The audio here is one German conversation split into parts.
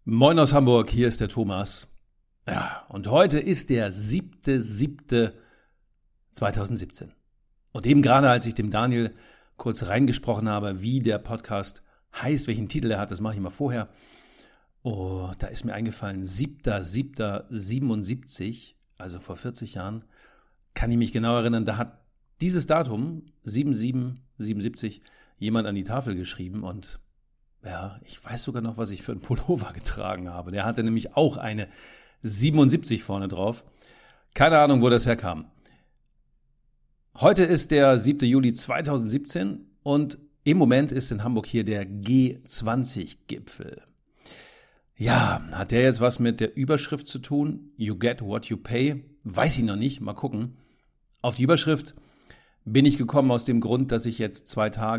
Moin aus Hamburg, hier ist der Thomas. Ja, und heute ist der 7.7.2017. Und eben gerade, als ich dem Daniel kurz reingesprochen habe, wie der Podcast heißt, welchen Titel er hat, das mache ich mal vorher. Oh, da ist mir eingefallen, 7.7.77, also vor 40 Jahren, kann ich mich genau erinnern, da hat dieses Datum, 7.7.77, jemand an die Tafel geschrieben und ja, ich weiß sogar noch, was ich für einen Pullover getragen habe. Der hatte nämlich auch eine 77 vorne drauf. Keine Ahnung, wo das herkam. Heute ist der 7. Juli 2017 und im Moment ist in Hamburg hier der G20-Gipfel. Ja, hat der jetzt was mit der Überschrift zu tun? You get what you pay? Weiß ich noch nicht, mal gucken. Auf die Überschrift bin ich gekommen aus dem Grund, dass ich jetzt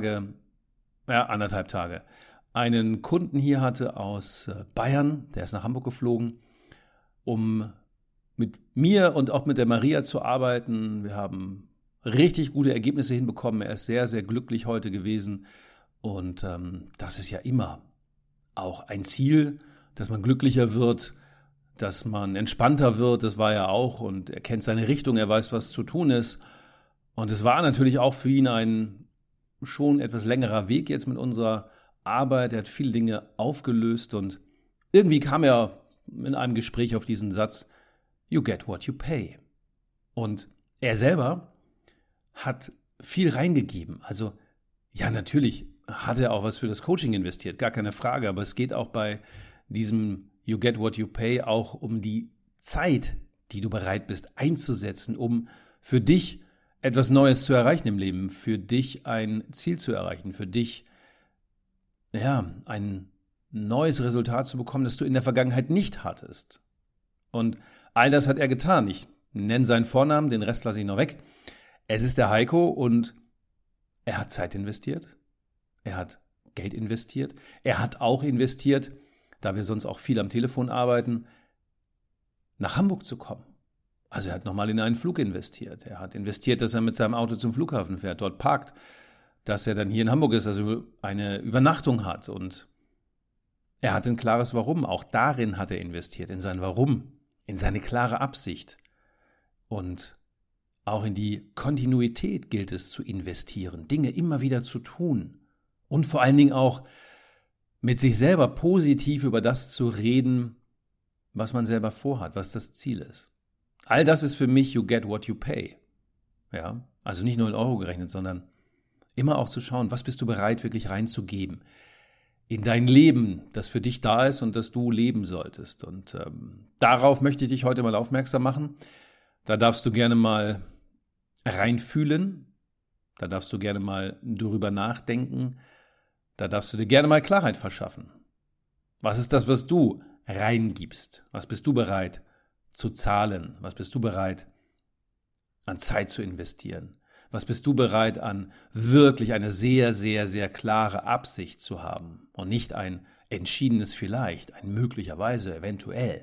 1,5 Tage, einen Kunden hier hatte aus Bayern, der ist nach Hamburg geflogen, um mit mir und auch mit der Maria zu arbeiten. Wir haben richtig gute Ergebnisse hinbekommen. Er ist sehr, sehr glücklich heute gewesen. Und das ist ja immer auch ein Ziel, dass man glücklicher wird, dass man entspannter wird. Das war er auch. Und er kennt seine Richtung, er weiß, was zu tun ist. Und es war natürlich auch für ihn ein schon etwas längerer Weg jetzt mit unserer Arbeit. Er hat viele Dinge aufgelöst und irgendwie kam er in einem Gespräch auf diesen Satz, you get what you pay. Und er selber hat viel reingegeben. Also ja, natürlich hat er auch was für das Coaching investiert, gar keine Frage, aber es geht auch bei diesem you get what you pay auch um die Zeit, die du bereit bist einzusetzen, um für dich etwas Neues zu erreichen im Leben, für dich ein Ziel zu erreichen, für dich ein neues Resultat zu bekommen, das du in der Vergangenheit nicht hattest. Und all das hat er getan. Ich nenne seinen Vornamen, den Rest lasse ich noch weg. Es ist der Heiko und er hat Zeit investiert, er hat Geld investiert, er hat auch investiert, da wir sonst auch viel am Telefon arbeiten, nach Hamburg zu kommen. Also er hat nochmal in einen Flug investiert. Er hat investiert, dass er mit seinem Auto zum Flughafen fährt, dort parkt, dass er dann hier in Hamburg ist, also eine Übernachtung hat. Und er hat ein klares Warum. Auch darin hat er investiert, in sein Warum, in seine klare Absicht. Und auch in die Kontinuität gilt es zu investieren, Dinge immer wieder zu tun. Und vor allen Dingen auch mit sich selber positiv über das zu reden, was man selber vorhat, was das Ziel ist. All das ist für mich you get what you pay. Ja, also nicht nur in Euro gerechnet, sondern immer auch zu schauen, was bist du bereit wirklich reinzugeben in dein Leben, das für dich da ist und das du leben solltest. Und darauf möchte ich dich heute mal aufmerksam machen. Da darfst du gerne mal reinfühlen, da darfst du gerne mal drüber nachdenken, da darfst du dir gerne mal Klarheit verschaffen. Was ist das, was du reingibst? Was bist du bereit zu zahlen? Was bist du bereit an Zeit zu investieren? Was bist du bereit an wirklich eine sehr, sehr, sehr klare Absicht zu haben und nicht ein entschiedenes Vielleicht, ein möglicherweise, eventuell,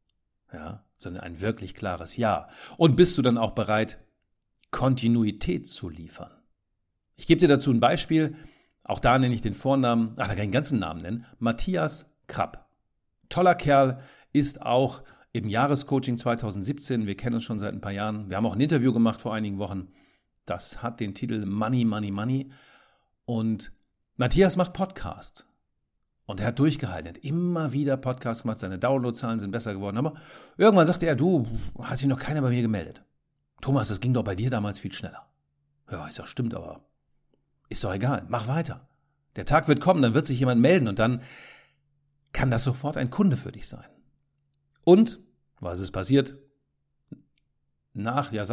ja, sondern ein wirklich klares Ja. Und bist du dann auch bereit, Kontinuität zu liefern? Ich gebe dir dazu ein Beispiel, auch da nenne ich den Vornamen, da kann ich den ganzen Namen nennen, Matthias Krapp. Toller Kerl, ist auch im Jahrescoaching 2017, wir kennen uns schon seit ein paar Jahren, wir haben auch ein Interview gemacht vor einigen Wochen, das hat den Titel Money, Money, Money und Matthias macht Podcast und er hat durchgehalten, er hat immer wieder Podcasts gemacht, seine Downloadzahlen sind besser geworden, aber irgendwann sagte er, du, hat sich noch keiner bei mir gemeldet. Thomas, das ging doch bei dir damals viel schneller. Ja, ist doch stimmt, aber ist doch egal, mach weiter. Der Tag wird kommen, dann wird sich jemand melden und dann kann das sofort ein Kunde für dich sein. Und, was ist passiert? Nach der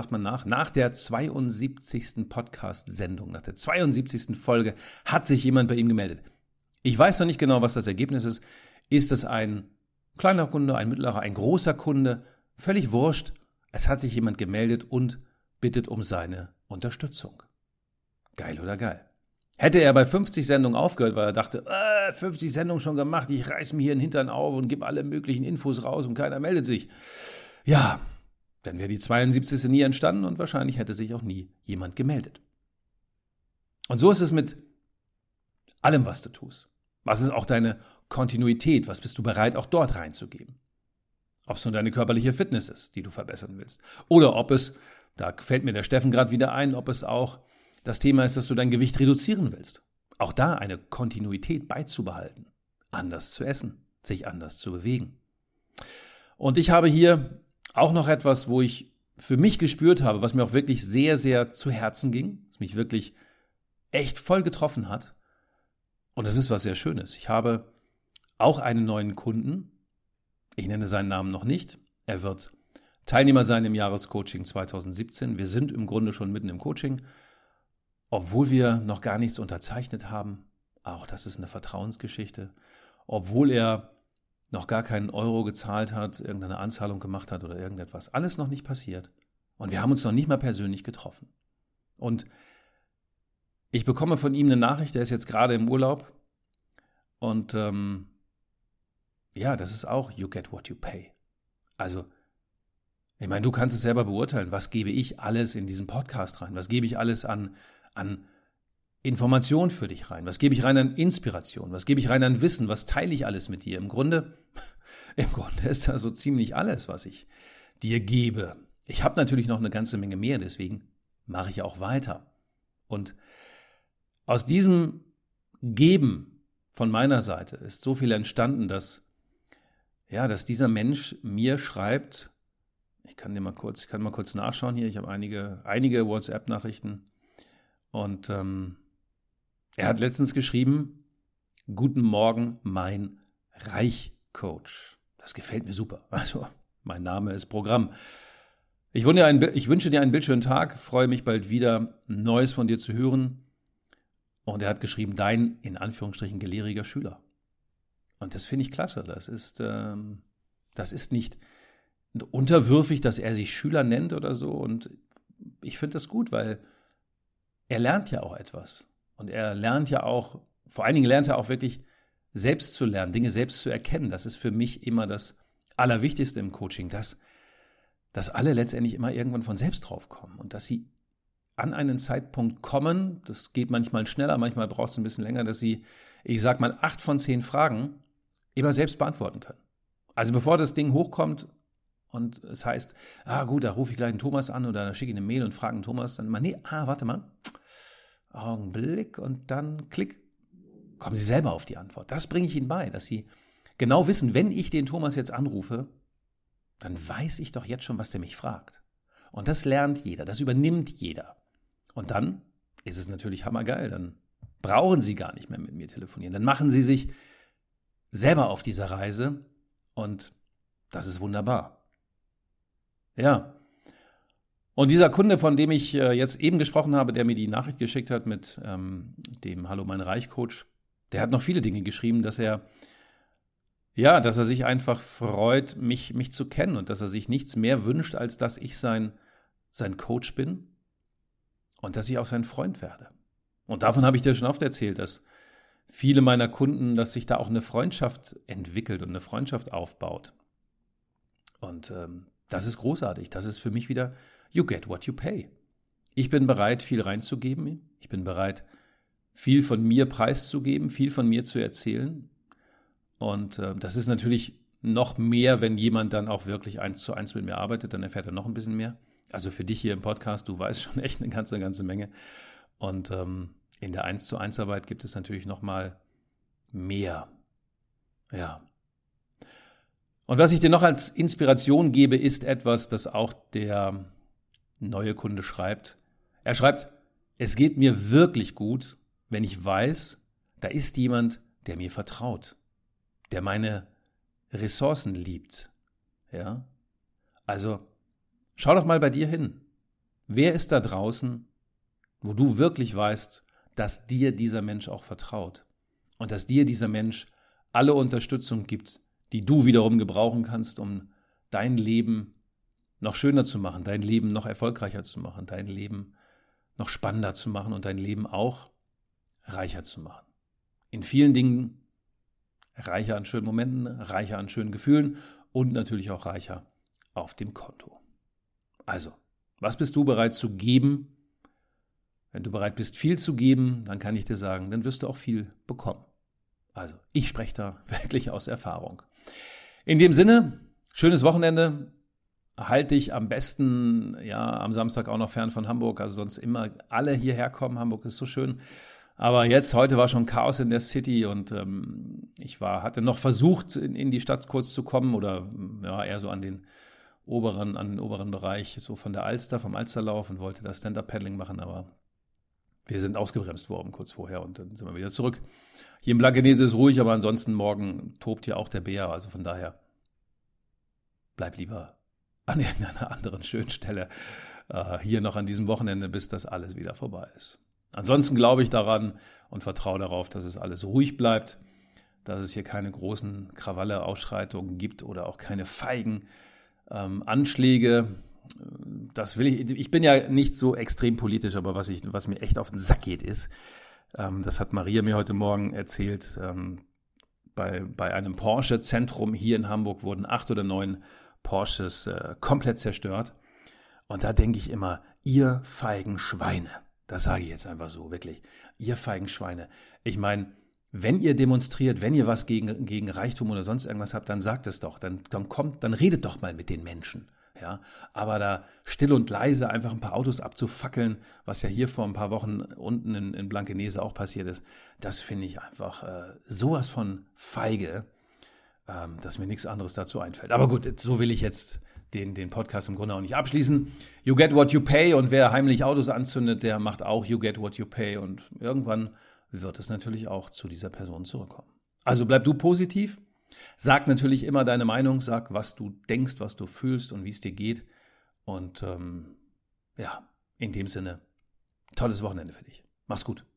72. Podcast-Sendung, nach der 72. Folge hat sich jemand bei ihm gemeldet. Ich weiß noch nicht genau, was das Ergebnis ist. Ist es ein kleiner Kunde, ein mittlerer, ein großer Kunde? Völlig wurscht. Es hat sich jemand gemeldet und bittet um seine Unterstützung. Geil oder geil? Hätte er bei 50 Sendungen aufgehört, weil er dachte, 50 Sendungen schon gemacht, ich reiß mir hier den Hintern auf und gebe alle möglichen Infos raus und keiner meldet sich. Ja, dann wäre die 72. nie entstanden und wahrscheinlich hätte sich auch nie jemand gemeldet. Und so ist es mit allem, was du tust. Was ist auch deine Kontinuität, was bist du bereit, auch dort reinzugeben? Ob es nur deine körperliche Fitness ist, die du verbessern willst. Oder ob es, da fällt mir der Steffen gerade wieder ein, ob es auch das Thema ist, dass du dein Gewicht reduzieren willst. Auch da eine Kontinuität beizubehalten. Anders zu essen, sich anders zu bewegen. Und ich habe hier auch noch etwas, wo ich für mich gespürt habe, was mir auch wirklich sehr, sehr zu Herzen ging, was mich wirklich echt voll getroffen hat. Und das ist was sehr Schönes. Ich habe auch einen neuen Kunden. Ich nenne seinen Namen noch nicht. Er wird Teilnehmer sein im Jahrescoaching 2017. Wir sind im Grunde schon mitten im Coaching, obwohl wir noch gar nichts unterzeichnet haben. Auch das ist eine Vertrauensgeschichte. Obwohl er noch gar keinen Euro gezahlt hat, irgendeine Anzahlung gemacht hat oder irgendetwas. Alles noch nicht passiert. Und wir haben uns noch nicht mal persönlich getroffen. Und ich bekomme von ihm eine Nachricht, er ist jetzt gerade im Urlaub. Und das ist auch you get what you pay. Also, ich meine, du kannst es selber beurteilen. Was gebe ich alles in diesen Podcast rein? Was gebe ich alles an Information für dich rein? Was gebe ich rein an Inspiration? Was gebe ich rein an Wissen? Was teile ich alles mit dir? Im Grunde ist das so ziemlich alles, was ich dir gebe. Ich habe natürlich noch eine ganze Menge mehr, deswegen mache ich auch weiter. Und aus diesem Geben von meiner Seite ist so viel entstanden, dass dieser Mensch mir schreibt, ich kann mal kurz nachschauen hier, ich habe einige WhatsApp-Nachrichten und er hat letztens geschrieben, guten Morgen, mein Reichcoach. Das gefällt mir super. Also, mein Name ist Programm. Ich wünsche dir einen bildschönen Tag, freue mich bald wieder, Neues von dir zu hören. Und er hat geschrieben, dein, in Anführungsstrichen, gelehriger Schüler. Und das finde ich klasse. Das ist nicht unterwürfig, dass er sich Schüler nennt oder so. Und ich finde das gut, weil er lernt ja auch etwas. Und er lernt ja auch, vor allen Dingen lernt er auch wirklich selbst zu lernen, Dinge selbst zu erkennen. Das ist für mich immer das Allerwichtigste im Coaching, dass alle letztendlich immer irgendwann von selbst drauf kommen und dass sie an einen Zeitpunkt kommen, das geht manchmal schneller, manchmal braucht es ein bisschen länger, dass sie, ich sag mal, 8 von 10 Fragen immer selbst beantworten können. Also bevor das Ding hochkommt und es heißt, gut, da rufe ich gleich einen Thomas an oder da schicke ich eine Mail und frage einen Thomas, dann warte mal, Augenblick und dann klick, kommen sie selber auf die Antwort. Das bringe ich ihnen bei, dass sie genau wissen, wenn ich den Thomas jetzt anrufe, dann weiß ich doch jetzt schon, was der mich fragt. Und das lernt jeder, das übernimmt jeder. Und dann ist es natürlich hammergeil, dann brauchen sie gar nicht mehr mit mir telefonieren. Dann machen sie sich selber auf dieser Reise und das ist wunderbar. Ja, und dieser Kunde, von dem ich jetzt eben gesprochen habe, der mir die Nachricht geschickt hat mit dem Hallo mein Reich-Coach, der hat noch viele Dinge geschrieben, dass er sich einfach freut, mich zu kennen und dass er sich nichts mehr wünscht, als dass ich sein Coach bin und dass ich auch sein Freund werde. Und davon habe ich dir schon oft erzählt, dass viele meiner Kunden, dass sich da auch eine Freundschaft entwickelt und eine Freundschaft aufbaut. Und das ist großartig. Das ist für mich wieder you get what you pay. Ich bin bereit, viel reinzugeben. Ich bin bereit, viel von mir preiszugeben, viel von mir zu erzählen. Und das ist natürlich noch mehr, wenn jemand dann auch wirklich 1:1 mit mir arbeitet, dann erfährt er noch ein bisschen mehr. Also für dich hier im Podcast, du weißt schon echt eine ganze Menge. Und in der 1:1 Arbeit gibt es natürlich noch mal mehr. Ja. Und was ich dir noch als Inspiration gebe, ist etwas, das auch der neue Kunde schreibt. Er schreibt, es geht mir wirklich gut, wenn ich weiß, da ist jemand, der mir vertraut, der meine Ressourcen liebt. Ja? Also schau doch mal bei dir hin. Wer ist da draußen, wo du wirklich weißt, dass dir dieser Mensch auch vertraut und dass dir dieser Mensch alle Unterstützung gibt, die du wiederum gebrauchen kannst, um dein Leben noch schöner zu machen, dein Leben noch erfolgreicher zu machen, dein Leben noch spannender zu machen und dein Leben auch reicher zu machen. In vielen Dingen reicher an schönen Momenten, reicher an schönen Gefühlen und natürlich auch reicher auf dem Konto. Also, was bist du bereit zu geben? Wenn du bereit bist, viel zu geben, dann kann ich dir sagen, dann wirst du auch viel bekommen. Also ich spreche da wirklich aus Erfahrung. In dem Sinne, schönes Wochenende. Halt dich am besten am Samstag auch noch fern von Hamburg. Also sonst immer alle hierher kommen. Hamburg ist so schön. Aber heute war schon Chaos in der City und hatte noch versucht, in die Stadt kurz zu kommen oder eher so an den oberen Bereich, so von der Alster, vom Alsterlauf und wollte da Stand-Up-Paddling machen, aber wir sind ausgebremst worden kurz vorher und dann sind wir wieder zurück. Hier in Blankenese ist ruhig, aber ansonsten morgen tobt hier auch der Bär, also von daher bleib lieber an irgendeiner anderen schönen Stelle hier noch an diesem Wochenende, bis das alles wieder vorbei ist. Ansonsten glaube ich daran und vertraue darauf, dass es alles ruhig bleibt, dass es hier keine großen Krawalle, Ausschreitungen gibt oder auch keine feigen Anschläge. Das will ich bin ja nicht so extrem politisch, aber was mir echt auf den Sack geht, ist, das hat Maria mir heute Morgen erzählt, bei einem Porsche-Zentrum hier in Hamburg wurden 8 oder 9 Porsches komplett zerstört. Und da denke ich immer, ihr feigen Schweine. Das sage ich jetzt einfach so, wirklich. Ihr feigen Schweine. Ich meine, wenn ihr demonstriert, wenn ihr was gegen Reichtum oder sonst irgendwas habt, dann sagt es doch. Dann redet doch mal mit den Menschen. Ja, aber da still und leise einfach ein paar Autos abzufackeln, was ja hier vor ein paar Wochen unten in Blankenese auch passiert ist, das finde ich einfach sowas von feige, dass mir nichts anderes dazu einfällt. Aber gut, so will ich jetzt den Podcast im Grunde auch nicht abschließen. You get what you pay und wer heimlich Autos anzündet, der macht auch you get what you pay und irgendwann wird es natürlich auch zu dieser Person zurückkommen. Also bleib du positiv. Sag natürlich immer deine Meinung, sag, was du denkst, was du fühlst und wie es dir geht. Und in dem Sinne, tolles Wochenende für dich. Mach's gut.